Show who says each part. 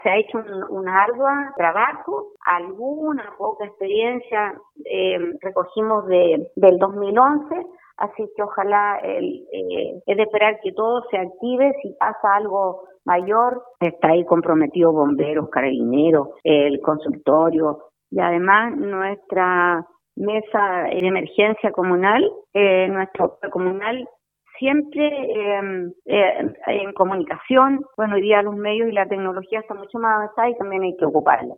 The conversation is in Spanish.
Speaker 1: Se ha hecho un ardua trabajo, alguna poca experiencia recogimos del 2011, así que ojalá es de esperar que todo se active. Si pasa algo mayor, está ahí comprometido bomberos, carabineros, el consultorio y además nuestra mesa de emergencia comunal, nuestro comunal siempre en comunicación. Bueno, hoy día los medios y la tecnología están mucho más avanzadas y también hay que ocuparla.